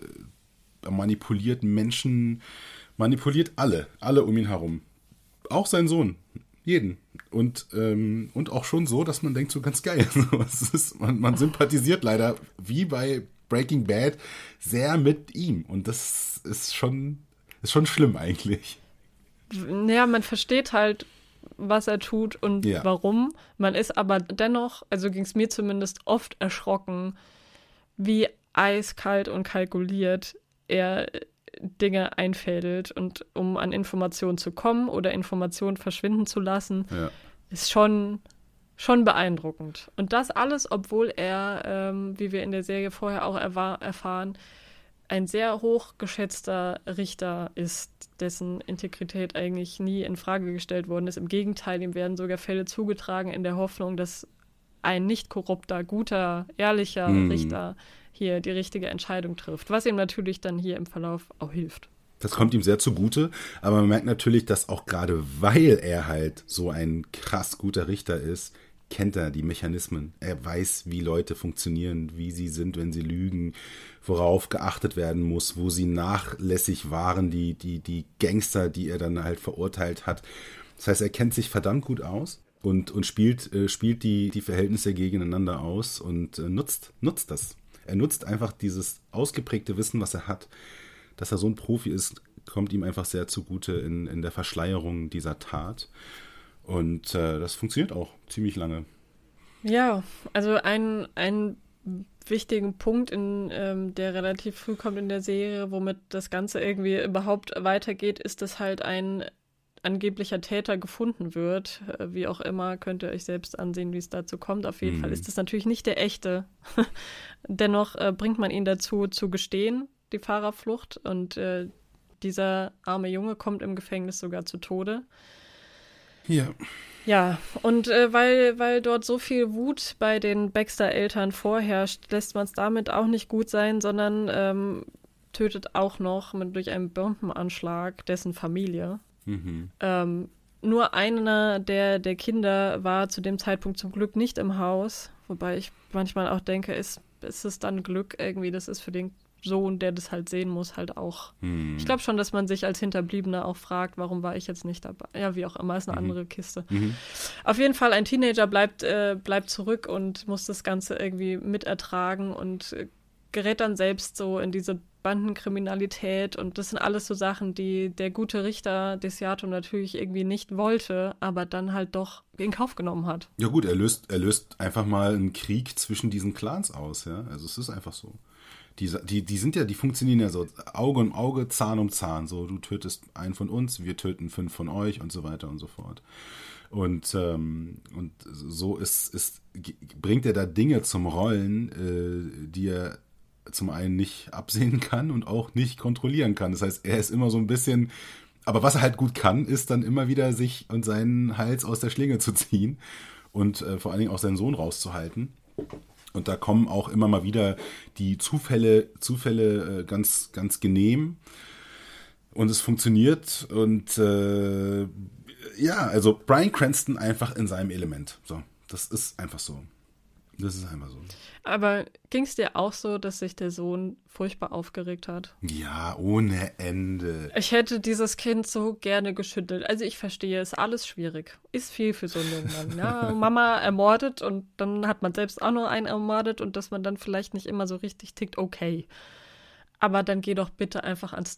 manipuliert Menschen, manipuliert alle um ihn herum. Auch seinen Sohn, jeden. Und auch schon so, dass man denkt, so ganz geil. Man sympathisiert leider, wie bei Breaking Bad, sehr mit ihm. Und das ist schon schlimm eigentlich. Ja, man versteht halt, was er tut und warum. Man ist aber dennoch, also ging es mir zumindest, oft erschrocken, wie eiskalt und kalkuliert er Dinge einfädelt, und um an Informationen zu kommen oder Informationen verschwinden zu lassen, ist schon beeindruckend. Und das alles, obwohl er, wie wir in der Serie vorher auch erfahren, ein sehr hochgeschätzter Richter ist, dessen Integrität eigentlich nie in Frage gestellt worden ist. Im Gegenteil, ihm werden sogar Fälle zugetragen in der Hoffnung, dass ein nicht korrupter, guter, ehrlicher Richter hier die richtige Entscheidung trifft, was ihm natürlich dann hier im Verlauf auch hilft. Das kommt ihm sehr zugute, aber man merkt natürlich, dass auch gerade weil er halt so ein krass guter Richter ist, kennt er die Mechanismen. Er weiß, wie Leute funktionieren, wie sie sind, wenn sie lügen, worauf geachtet werden muss, wo sie nachlässig waren, die Gangster, die er dann halt verurteilt hat. Das heißt, er kennt sich verdammt gut aus und spielt die Verhältnisse gegeneinander aus und nutzt das. Er nutzt einfach dieses ausgeprägte Wissen, was er hat. Dass er so ein Profi ist, kommt ihm einfach sehr zugute in der Verschleierung dieser Tat. Und das funktioniert auch ziemlich lange. Ja, also ein wichtigen Punkt, der relativ früh kommt in der Serie, womit das Ganze irgendwie überhaupt weitergeht, ist, dass halt ein angeblicher Täter gefunden wird. Wie auch immer, könnt ihr euch selbst ansehen, wie es dazu kommt. Auf jeden Fall ist das natürlich nicht der echte. Dennoch bringt man ihn dazu, zu gestehen, die Fahrerflucht. Und dieser arme Junge kommt im Gefängnis sogar zu Tode. Ja. Ja, und weil dort so viel Wut bei den Baxter-Eltern vorherrscht, lässt man es damit auch nicht gut sein, sondern tötet auch noch durch einen Bombenanschlag dessen Familie. Nur einer der Kinder war zu dem Zeitpunkt zum Glück nicht im Haus, wobei ich manchmal auch denke, ist es dann Glück irgendwie, das ist für den Sohn, der das halt sehen muss, halt auch. Ich glaube schon, dass man sich als Hinterbliebener auch fragt, warum war ich jetzt nicht dabei? Ja, wie auch immer, ist eine andere Kiste. Auf jeden Fall, ein Teenager bleibt zurück und muss das Ganze irgendwie mitertragen und gerät dann selbst so in diese Bandenkriminalität, und das sind alles so Sachen, die der gute Richter Desiato natürlich irgendwie nicht wollte, aber dann halt doch in Kauf genommen hat. Ja gut, er löst einfach mal einen Krieg zwischen diesen Clans aus, ja. Also es ist einfach so. Die funktionieren ja so Auge um Auge, Zahn um Zahn. So, du tötest einen von uns, wir töten 5 von euch und so weiter und so fort. Und so bringt er da Dinge zum Rollen, die er zum einen nicht absehen kann und auch nicht kontrollieren kann. Das heißt, er ist immer so ein bisschen, aber was er halt gut kann, ist dann immer wieder sich und seinen Hals aus der Schlinge zu ziehen und vor allen Dingen auch seinen Sohn rauszuhalten. Und da kommen auch immer mal wieder die Zufälle ganz, ganz genehm. Und es funktioniert. Und also Bryan Cranston einfach in seinem Element. So, das ist einfach so. Aber ging es dir auch so, dass sich der Sohn furchtbar aufgeregt hat? Ja, ohne Ende. Ich hätte dieses Kind so gerne geschüttelt. Also ich verstehe, ist alles schwierig. Ist viel für so einen jungen Mann. Ja, Mama ermordet und dann hat man selbst auch noch einen ermordet und dass man dann vielleicht nicht immer so richtig tickt, okay. Aber dann geh doch bitte einfach an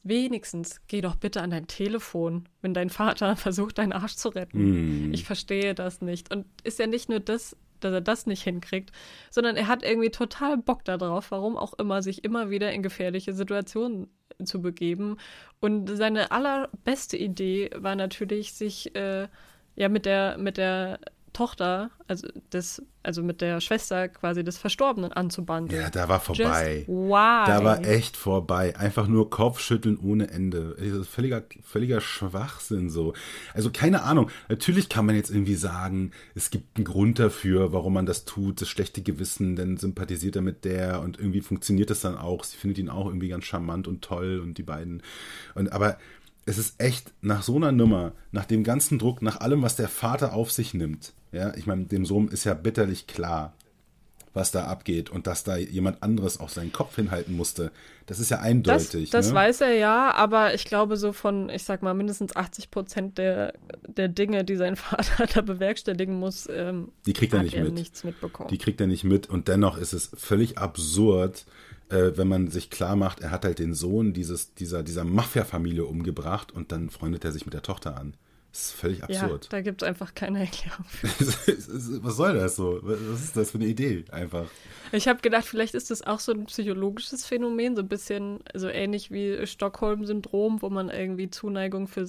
dein Telefon, wenn dein Vater versucht, deinen Arsch zu retten. Ich verstehe das nicht. Und ist ja nicht nur das, dass er das nicht hinkriegt, sondern er hat irgendwie total Bock darauf, warum auch immer, sich immer wieder in gefährliche Situationen zu begeben. Und seine allerbeste Idee war natürlich, sich mit der Tochter, also mit der Schwester quasi des Verstorbenen anzubandeln. Ja, da war vorbei. Just why? Da war echt vorbei. Einfach nur Kopfschütteln ohne Ende. Völliger Schwachsinn so. Also keine Ahnung. Natürlich kann man jetzt irgendwie sagen, es gibt einen Grund dafür, warum man das tut. Das schlechte Gewissen, dann sympathisiert er mit der und irgendwie funktioniert das dann auch. Sie findet ihn auch irgendwie ganz charmant und toll und die beiden. Aber es ist echt nach so einer Nummer, nach dem ganzen Druck, nach allem, was der Vater auf sich nimmt. Ja, ich meine, dem Sohn ist ja bitterlich klar, was da abgeht und dass da jemand anderes auch seinen Kopf hinhalten musste. Das ist ja eindeutig. Das weiß er ja, aber ich glaube so von, ich sag mal, mindestens 80% der Dinge, die sein Vater da bewerkstelligen muss, die kriegt er nicht mit. Nichts mitbekommen. Die kriegt er nicht mit und dennoch ist es völlig absurd, wenn man sich klar macht, er hat halt den Sohn dieser Mafia-Familie umgebracht und dann freundet er sich mit der Tochter an. Das ist völlig absurd. Ja, da gibt es einfach keine Erklärung für. Was soll das so? Was ist das für eine Idee einfach? Ich habe gedacht, vielleicht ist das auch so ein psychologisches Phänomen, so ein bisschen so ähnlich wie Stockholm-Syndrom, wo man irgendwie Zuneigung für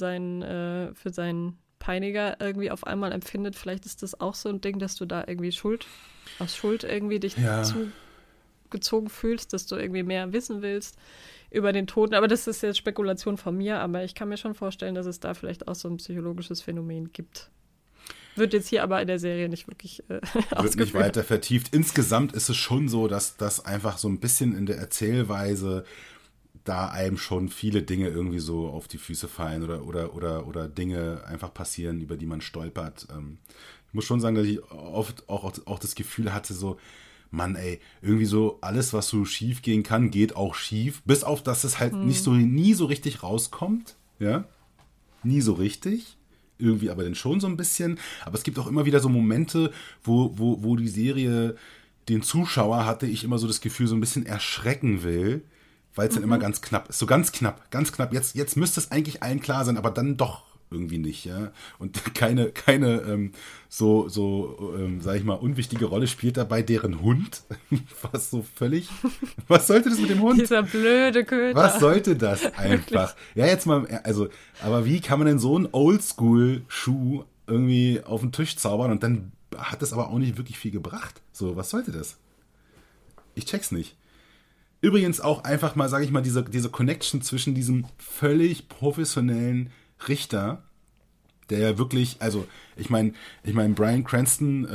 seinen Peiniger irgendwie auf einmal empfindet. Vielleicht ist das auch so ein Ding, dass du da irgendwie aus Schuld irgendwie dich zugezogen fühlst, dass du irgendwie mehr wissen willst über den Toten. Aber das ist jetzt Spekulation von mir, aber ich kann mir schon vorstellen, dass es da vielleicht auch so ein psychologisches Phänomen gibt. Wird jetzt hier aber in der Serie nicht wirklich ausgeführt. Wird nicht weiter vertieft. Insgesamt ist es schon so, dass das einfach so ein bisschen in der Erzählweise da einem schon viele Dinge irgendwie so auf die Füße fallen oder Dinge einfach passieren, über die man stolpert. Ich muss schon sagen, dass ich oft auch das Gefühl hatte, so Mann, ey, irgendwie so alles, was so schief gehen kann, geht auch schief. Bis auf, dass es halt nie so richtig rauskommt. Ja, nie so richtig. Irgendwie aber dann schon so ein bisschen. Aber es gibt auch immer wieder so Momente, wo die Serie den Zuschauer, hatte ich immer so das Gefühl, so ein bisschen erschrecken will, weil es dann immer ganz knapp ist. So ganz knapp. Jetzt müsste es eigentlich allen klar sein, aber dann doch irgendwie nicht, ja. Und keine sag ich mal, unwichtige Rolle spielt dabei deren Hund. Was so völlig. Was sollte das mit dem Hund? Dieser blöde Köter. Was sollte das einfach? Ja, jetzt mal, also, aber wie kann man denn so einen Oldschool-Schuh irgendwie auf den Tisch zaubern und dann hat das aber auch nicht wirklich viel gebracht? So, was sollte das? Ich check's nicht. Übrigens auch einfach mal, sage ich mal, diese Connection zwischen diesem völlig professionellen Richter, der ja wirklich, also ich meine Bryan Cranston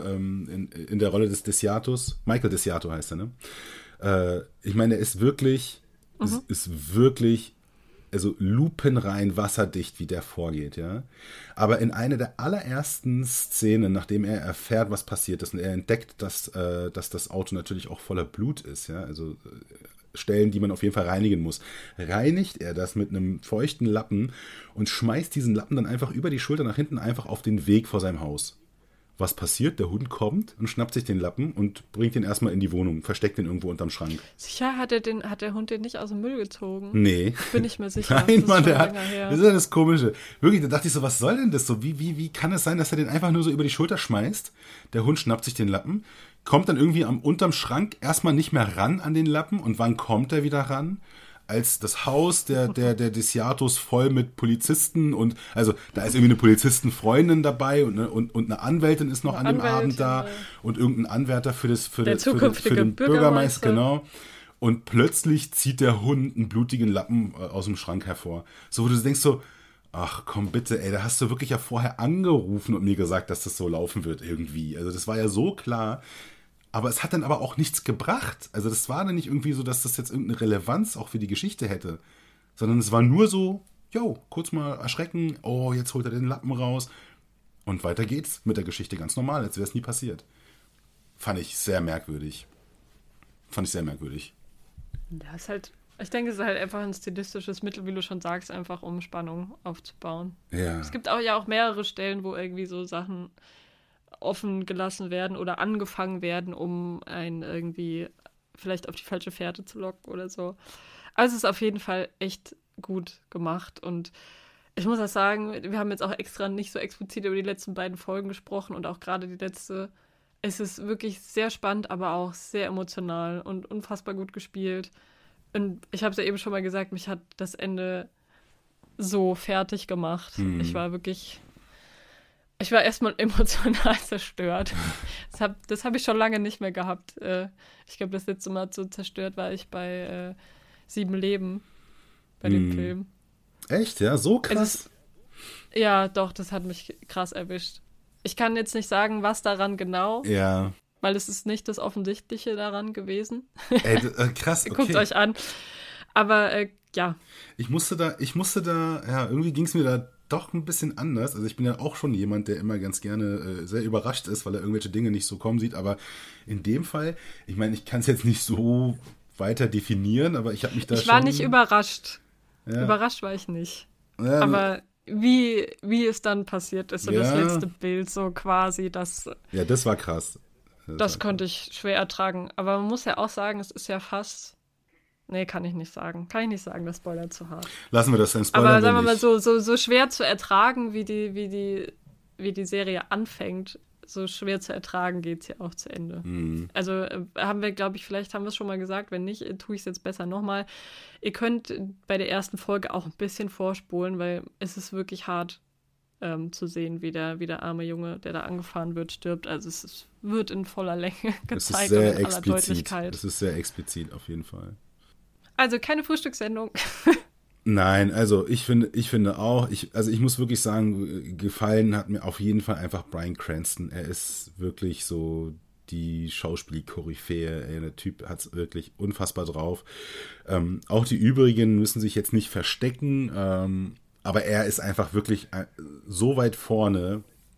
in der Rolle des Desiatos, Michael Desiato heißt er, ne? Ich meine, er ist wirklich, ist wirklich, also lupenrein wasserdicht, wie der vorgeht, ja. Aber in einer der allerersten Szenen, nachdem er erfährt, was passiert ist und er entdeckt, dass das Auto natürlich auch voller Blut ist, ja, also Stellen, die man auf jeden Fall reinigen muss, reinigt er das mit einem feuchten Lappen und schmeißt diesen Lappen dann einfach über die Schulter nach hinten einfach auf den Weg vor seinem Haus. Was passiert? Der Hund kommt und schnappt sich den Lappen und bringt ihn erstmal in die Wohnung, versteckt ihn irgendwo unterm Schrank. Sicher hat der Hund den nicht aus dem Müll gezogen? Nee. Bin ich mir sicher. Nein, Mann, das ist ja das Komische. Wirklich, da dachte ich so, was soll denn das so? Wie kann es sein, dass er den einfach nur so über die Schulter schmeißt? Der Hund schnappt sich den Lappen, kommt dann irgendwie unterm Schrank erstmal nicht mehr ran an den Lappen. Und wann kommt er wieder ran? Als das Haus der Desiatos voll mit Polizisten und, also da ist irgendwie eine Polizistenfreundin dabei und eine Anwältin ist noch an dem Abend da und irgendein Anwärter für den Bürgermeister, genau. Und plötzlich zieht der Hund einen blutigen Lappen aus dem Schrank hervor. So, wo du denkst so, ach komm bitte, ey, da hast du wirklich ja vorher angerufen und mir gesagt, dass das so laufen wird irgendwie. Also das war ja so klar. Aber es hat dann aber auch nichts gebracht. Also das war dann nicht irgendwie so, dass das jetzt irgendeine Relevanz auch für die Geschichte hätte. Sondern es war nur so, kurz mal erschrecken, oh, jetzt holt er den Lappen raus. Und weiter geht's mit der Geschichte ganz normal, als wäre es nie passiert. Fand ich sehr merkwürdig. Ja, ist halt, ich denke, es ist halt einfach ein stilistisches Mittel, wie du schon sagst, einfach um Spannung aufzubauen. Ja. Es gibt auch mehrere Stellen, wo irgendwie so Sachen offen gelassen werden oder angefangen werden, um einen irgendwie vielleicht auf die falsche Fährte zu locken oder so. Also es ist auf jeden Fall echt gut gemacht und ich muss auch sagen, wir haben jetzt auch extra nicht so explizit über die letzten beiden Folgen gesprochen und auch gerade die letzte. Es ist wirklich sehr spannend, aber auch sehr emotional und unfassbar gut gespielt. Und ich habe es ja eben schon mal gesagt, mich hat das Ende so fertig gemacht. Ich war erstmal emotional zerstört. Das hab ich schon lange nicht mehr gehabt. Ich glaube, das letzte Mal so zerstört war ich bei 7 Leben, bei dem Film. Echt? Ja, so krass? Ja, doch, das hat mich krass erwischt. Ich kann jetzt nicht sagen, was daran genau. Ja. Weil es ist nicht das Offensichtliche daran gewesen. Ey, krass, okay. Guckt euch an. Aber, ja. Ich musste da, ja, irgendwie ging es mir da doch ein bisschen anders. Also ich bin ja auch schon jemand, der immer ganz gerne sehr überrascht ist, weil er irgendwelche Dinge nicht so kommen sieht. Aber in dem Fall, ich meine, ich kann es jetzt nicht so weiter definieren, aber ich habe mich da Ich war nicht überrascht. Ja. Überrascht war ich nicht. Ja, aber wie es dann passiert ist, so das letzte Bild, so quasi, das... Ja, das war krass. Das konnte ich schwer ertragen. Aber man muss ja auch sagen, es ist ja fast... Nee, kann ich nicht sagen. Das Spoiler zu hart. Lassen wir das dann spoilern. Aber sagen wir mal, so schwer zu ertragen, wie die Serie anfängt, so schwer zu ertragen geht es ja auch zu Ende. Also haben wir, glaube ich, vielleicht haben wir es schon mal gesagt, wenn nicht, tue ich es jetzt besser nochmal. Ihr könnt bei der ersten Folge auch ein bisschen vorspulen, weil es ist wirklich hart zu sehen, wie der arme Junge, der da angefahren wird, stirbt. Also es wird in voller Länge gezeigt und in aller Deutlichkeit. Es ist sehr explizit, auf jeden Fall. Also keine Frühstückssendung. Nein, also ich finde auch, ich muss wirklich sagen, gefallen hat mir auf jeden Fall einfach Bryan Cranston. Er ist wirklich so die Schauspiel-Koryphäe. Der Typ hat es wirklich unfassbar drauf. Auch die übrigen müssen sich jetzt nicht verstecken, aber er ist einfach wirklich so weit vorne,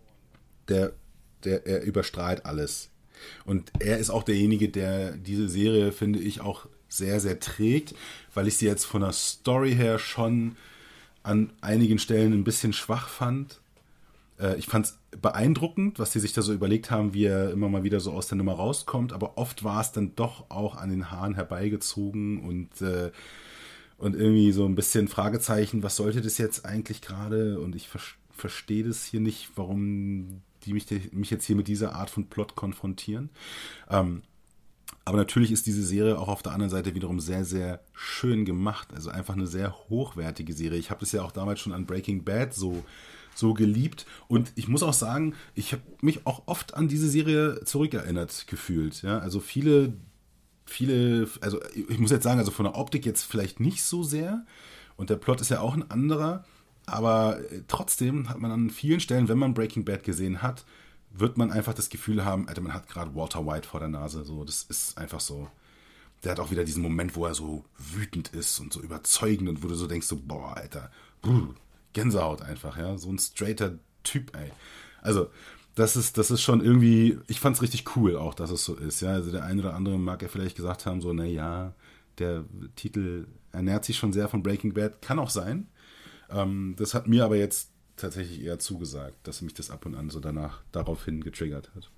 er überstrahlt alles. Und er ist auch derjenige, der diese Serie, finde ich, auch sehr, sehr trägt, weil ich sie jetzt von der Story her schon an einigen Stellen ein bisschen schwach fand. Ich fand es beeindruckend, was die sich da so überlegt haben, wie er immer mal wieder so aus der Nummer rauskommt, aber oft war es dann doch auch an den Haaren herbeigezogen und irgendwie so ein bisschen Fragezeichen, was sollte das jetzt eigentlich gerade? Und ich verstehe das hier nicht, warum die mich jetzt hier mit dieser Art von Plot konfrontieren. Aber natürlich ist diese Serie auch auf der anderen Seite wiederum sehr, sehr schön gemacht. Also einfach eine sehr hochwertige Serie. Ich habe das ja auch damals schon an Breaking Bad so geliebt. Und ich muss auch sagen, ich habe mich auch oft an diese Serie zurückerinnert gefühlt. Ja? Also viele, also ich muss jetzt sagen, also von der Optik jetzt vielleicht nicht so sehr. Und der Plot ist ja auch ein anderer. Aber trotzdem hat man an vielen Stellen, wenn man Breaking Bad gesehen hat, wird man einfach das Gefühl haben, Alter, man hat gerade Walter White vor der Nase. So, das ist einfach so. Der hat auch wieder diesen Moment, wo er so wütend ist und so überzeugend und wo du so denkst, so, boah, Alter, Gänsehaut einfach, ja. So ein straighter Typ, ey. Also, das ist schon irgendwie, ich fand's richtig cool auch, dass es so ist, ja. Also der eine oder andere mag ja vielleicht gesagt haben, so, naja, der Titel ernährt sich schon sehr von Breaking Bad. Kann auch sein. Das hat mir aber jetzt tatsächlich eher zugesagt, dass mich das ab und an so daraufhin getriggert hat.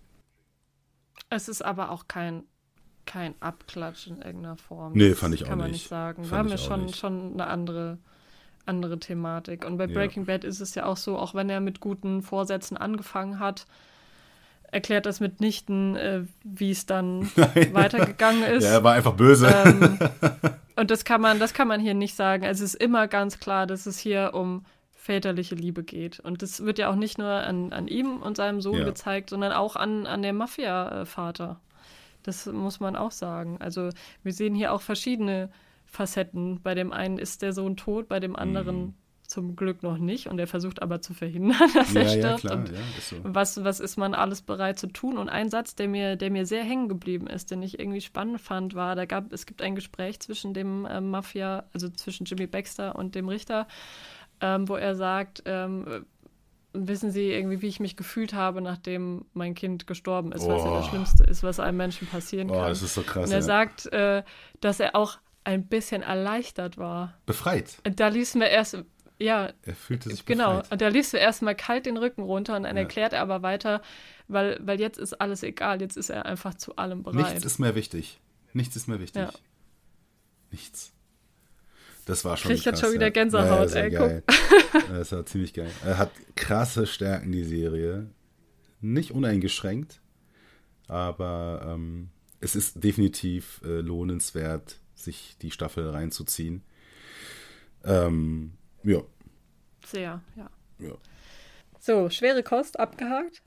Es ist aber auch kein Abklatsch in irgendeiner Form. Nee, fand ich auch nicht. Kann man nicht sagen. Wir haben ja schon eine andere Thematik. Und bei Breaking Bad ist es ja auch so, auch wenn er mit guten Vorsätzen angefangen hat, erklärt das mitnichten, wie es dann weitergegangen ist. Ja, er war einfach böse. Und das kann man hier nicht sagen. Also es ist immer ganz klar, dass es hier um väterliche Liebe geht. Und das wird ja auch nicht nur an ihm und seinem Sohn gezeigt, sondern auch an dem Mafia-Vater. Das muss man auch sagen. Also wir sehen hier auch verschiedene Facetten. Bei dem einen ist der Sohn tot, bei dem anderen zum Glück noch nicht. Und er versucht aber zu verhindern, dass er stirbt. Ja, klar, und ist so. Was ist man alles bereit zu tun? Und ein Satz, der mir sehr hängen geblieben ist, den ich irgendwie spannend fand, war, es gibt ein Gespräch zwischen dem Mafia, also zwischen Jimmy Baxter und dem Richter, wo er sagt, wissen Sie irgendwie, wie ich mich gefühlt habe, nachdem mein Kind gestorben ist, was ja das Schlimmste ist, was einem Menschen passieren kann. Das ist so krass. Und er sagt, dass er auch ein bisschen erleichtert war. Befreit. Und da ließ mir erst, er fühlte sich befreit. Genau, und da ließ er erstmal kalt den Rücken runter und dann erklärt er aber weiter, weil jetzt ist alles egal, jetzt ist er einfach zu allem bereit. Nichts ist mehr wichtig. Ja. Nichts. Das war schon krass. Ich jetzt schon wieder Gänsehaut, ey, geil. Das war ziemlich geil. Er hat krasse Stärken, die Serie. Nicht uneingeschränkt, aber es ist definitiv lohnenswert, sich die Staffel reinzuziehen. Ja. Sehr, ja. So, schwere Kost abgehakt.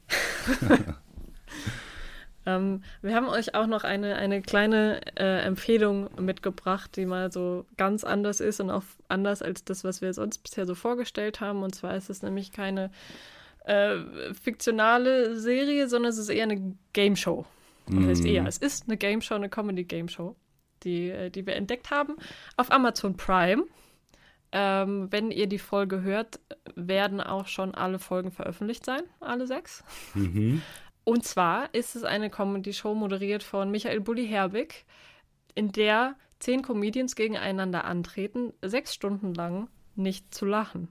Wir haben euch auch noch eine kleine Empfehlung mitgebracht, die mal so ganz anders ist und auch anders als das, was wir sonst bisher so vorgestellt haben. Und zwar ist es nämlich keine fiktionale Serie, sondern es ist eher eine Game-Show. Das heißt eher, es ist eine Game-Show, eine Comedy-Game-Show, die wir entdeckt haben auf Amazon Prime. Wenn ihr die Folge hört, werden auch schon alle Folgen veröffentlicht sein, alle 6. Und zwar ist es eine Comedy-Show moderiert von Michael Bulli-Herbig, in der 10 Comedians gegeneinander antreten, 6 Stunden lang nicht zu lachen.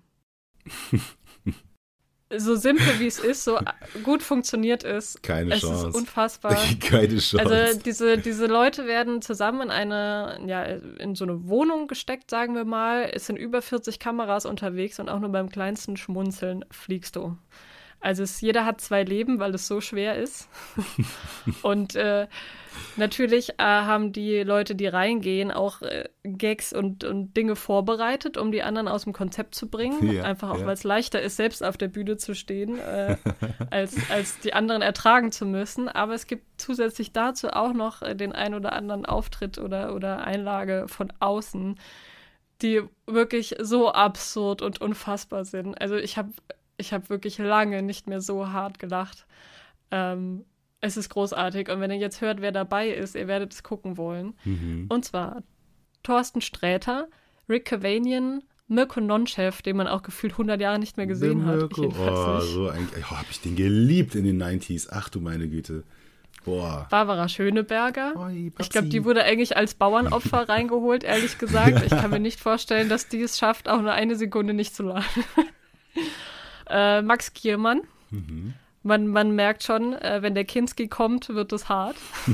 So simpel wie es ist, so gut funktioniert es. Keine Chance. Es ist unfassbar. Keine Chance. Also diese Leute werden zusammen in so eine Wohnung gesteckt, sagen wir mal. Es sind über 40 Kameras unterwegs und auch nur beim kleinsten Schmunzeln fliegst du. Also jeder hat 2 Leben, weil es so schwer ist. Und natürlich haben die Leute, die reingehen, auch Gags und Dinge vorbereitet, um die anderen aus dem Konzept zu bringen. Ja, einfach auch, weil es leichter ist, selbst auf der Bühne zu stehen, als die anderen ertragen zu müssen. Aber es gibt zusätzlich dazu auch noch den ein oder anderen Auftritt oder Einlage von außen, die wirklich so absurd und unfassbar sind. Also ich habe wirklich lange nicht mehr so hart gelacht. Es ist großartig. Und wenn ihr jetzt hört, wer dabei ist, ihr werdet es gucken wollen. Und zwar Thorsten Sträter, Rick Cavanian, Mirko Nonchev, den man auch gefühlt 100 Jahre nicht mehr gesehen hat. Hab ich den geliebt in den 90s. Ach du meine Güte. Boah. Barbara Schöneberger. Ich glaube, die wurde eigentlich als Bauernopfer reingeholt, ehrlich gesagt. Ich kann mir nicht vorstellen, dass die es schafft, auch nur eine Sekunde nicht zu lachen. Max Giermann. Man merkt schon, wenn der Kinski kommt, wird es hart.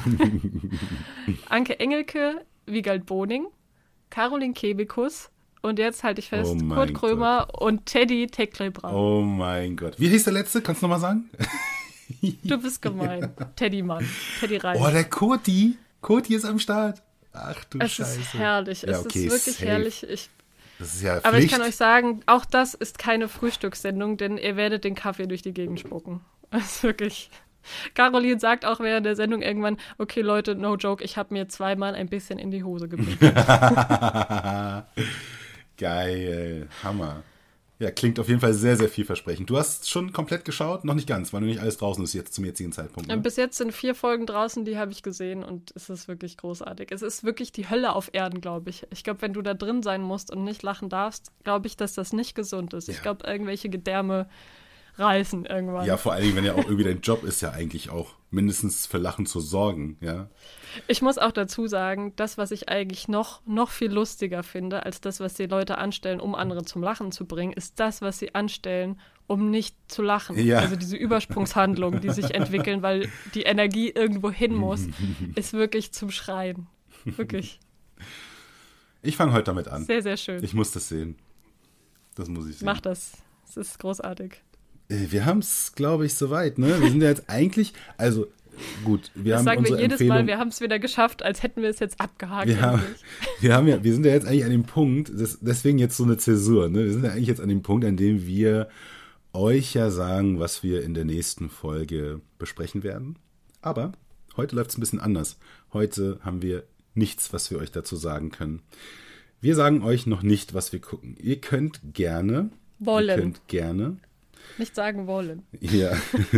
Anke Engelke, Wiegald Boning, Caroline Kebekus und jetzt halte ich fest, Kurt Krömer und Teddy Tecklebrand. Oh mein Gott. Wie hieß der letzte? Kannst du nochmal sagen? Du bist gemein. Teddy Mann. Teddy Reis. Oh, der Kurti. Kurti ist am Start. Ach du Es Scheiße. ist herrlich. Ja, Es okay, ist wirklich safe. herrlich. Das ist ja Pflicht. Aber ich kann euch sagen, auch das ist keine Frühstückssendung, denn ihr werdet den Kaffee durch die Gegend spucken. Das ist wirklich... Caroline sagt auch während der Sendung irgendwann, okay Leute, no joke, ich habe mir zweimal ein bisschen in die Hose gebissen. Geil, Hammer. Ja, klingt auf jeden Fall sehr, sehr vielversprechend. Du hast schon komplett geschaut? Noch nicht ganz, weil noch nicht alles draußen ist jetzt zum jetzigen Zeitpunkt. Ne? Bis jetzt sind 4 Folgen draußen, die habe ich gesehen und es ist wirklich großartig. Es ist wirklich die Hölle auf Erden, glaube ich. Ich glaube, wenn du da drin sein musst und nicht lachen darfst, glaube ich, dass das nicht gesund ist. Ja. Ich glaube, irgendwelche Gedärme reißen irgendwann. Ja, vor allen Dingen, wenn ja auch irgendwie dein Job ist, ja eigentlich auch mindestens für Lachen zu sorgen, ja. Ich muss auch dazu sagen, das, was ich eigentlich noch viel lustiger finde, als das, was die Leute anstellen, um andere zum Lachen zu bringen, ist das, was sie anstellen, um nicht zu lachen. Ja. Also diese Übersprungshandlungen, die sich entwickeln, weil die Energie irgendwo hin muss, ist wirklich zum Schreien. Wirklich. Ich fange heute damit an. Sehr, sehr schön. Ich muss das sehen. Das muss ich sehen. Mach das. Es ist großartig. Wir haben es, glaube ich, soweit, ne? Wir sind ja jetzt eigentlich, also gut, wir Das haben sagen wir unsere jedes Empfehlung, Mal, wir haben es wieder geschafft, als hätten wir es jetzt abgehakt. wir sind ja jetzt eigentlich an dem Punkt, deswegen jetzt so eine Zäsur, ne? Wir sind ja eigentlich jetzt an dem Punkt, an dem wir euch ja sagen, was wir in der nächsten Folge besprechen werden. Aber heute läuft es ein bisschen anders. Heute haben wir nichts, was wir euch dazu sagen können. Wir sagen euch noch nicht, was wir gucken. Ihr könnt gerne. Nicht sagen wollen. Ja.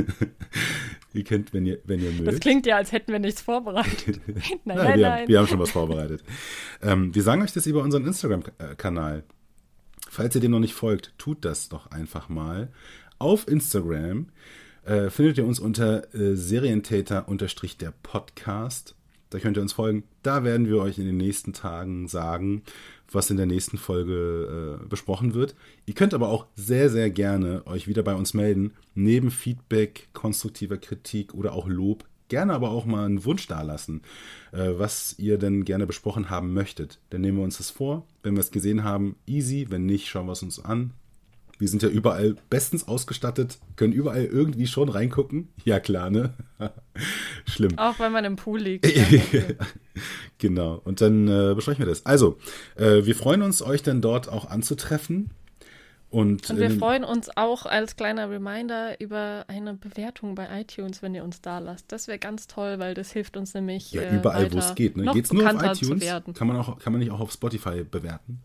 Ihr könnt, wenn ihr mögt. Das klingt ja, als hätten wir nichts vorbereitet. Nein. Wir haben schon was vorbereitet. Wir sagen euch das über unseren Instagram-Kanal. Falls ihr dem noch nicht folgt, tut das doch einfach mal. Auf Instagram findet ihr uns unter Serientäter_der Podcast. Da könnt ihr uns folgen. Da werden wir euch in den nächsten Tagen sagen, was in der nächsten Folge besprochen wird. Ihr könnt aber auch sehr, sehr gerne euch wieder bei uns melden. Neben Feedback, konstruktiver Kritik oder auch Lob. Gerne aber auch mal einen Wunsch dalassen, was ihr denn gerne besprochen haben möchtet. Dann nehmen wir uns das vor. Wenn wir es gesehen haben, easy. Wenn nicht, schauen wir es uns an. Wir sind ja überall bestens ausgestattet, können überall irgendwie schon reingucken. Ja, klar, ne? Schlimm. Auch wenn man im Pool liegt. Genau, und dann besprechen wir das. Also, wir freuen uns, euch dann dort auch anzutreffen. Und wir freuen uns auch als kleiner Reminder über eine Bewertung bei iTunes, wenn ihr uns da lasst. Das wäre ganz toll, weil das hilft uns nämlich ja, überall, wo es geht. Ne? Geht's nur auf iTunes? Kann man nicht auch auf Spotify bewerten?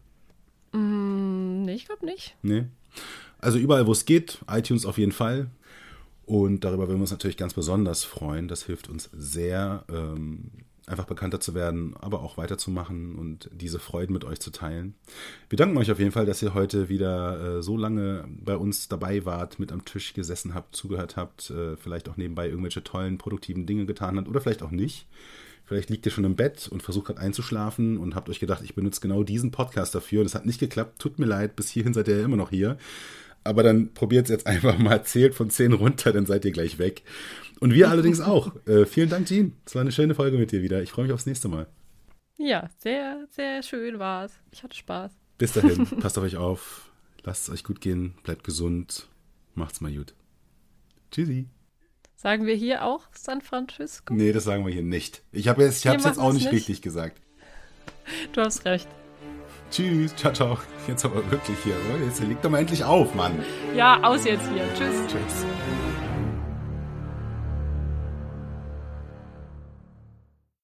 Nee, ich glaube nicht. Nee. Also überall, wo es geht, iTunes auf jeden Fall. Und darüber würden wir uns natürlich ganz besonders freuen. Das hilft uns sehr, einfach bekannter zu werden, aber auch weiterzumachen und diese Freuden mit euch zu teilen. Wir danken euch auf jeden Fall, dass ihr heute wieder so lange bei uns dabei wart, mit am Tisch gesessen habt, zugehört habt, vielleicht auch nebenbei irgendwelche tollen, produktiven Dinge getan habt oder vielleicht auch nicht. Vielleicht liegt ihr schon im Bett und versucht gerade einzuschlafen und habt euch gedacht, ich benutze genau diesen Podcast dafür. Das hat nicht geklappt. Tut mir leid, bis hierhin seid ihr ja immer noch hier. Aber dann probiert es jetzt einfach mal, zählt von 10 runter, dann seid ihr gleich weg. Und wir allerdings auch. Vielen Dank, Jean. Es war eine schöne Folge mit dir wieder. Ich freue mich aufs nächste Mal. Ja, sehr, sehr schön war es. Ich hatte Spaß. Bis dahin, passt auf euch auf. Lasst es euch gut gehen. Bleibt gesund. Macht's mal gut. Tschüssi. Sagen wir hier auch San Francisco? Nee, das sagen wir hier nicht. Ich habe es jetzt auch nicht richtig gesagt. Du hast recht. Tschüss, ciao, ciao. Jetzt aber wirklich hier, oder? Jetzt leg doch mal endlich auf, Mann. Ja, aus jetzt hier. Tschüss. Tschüss.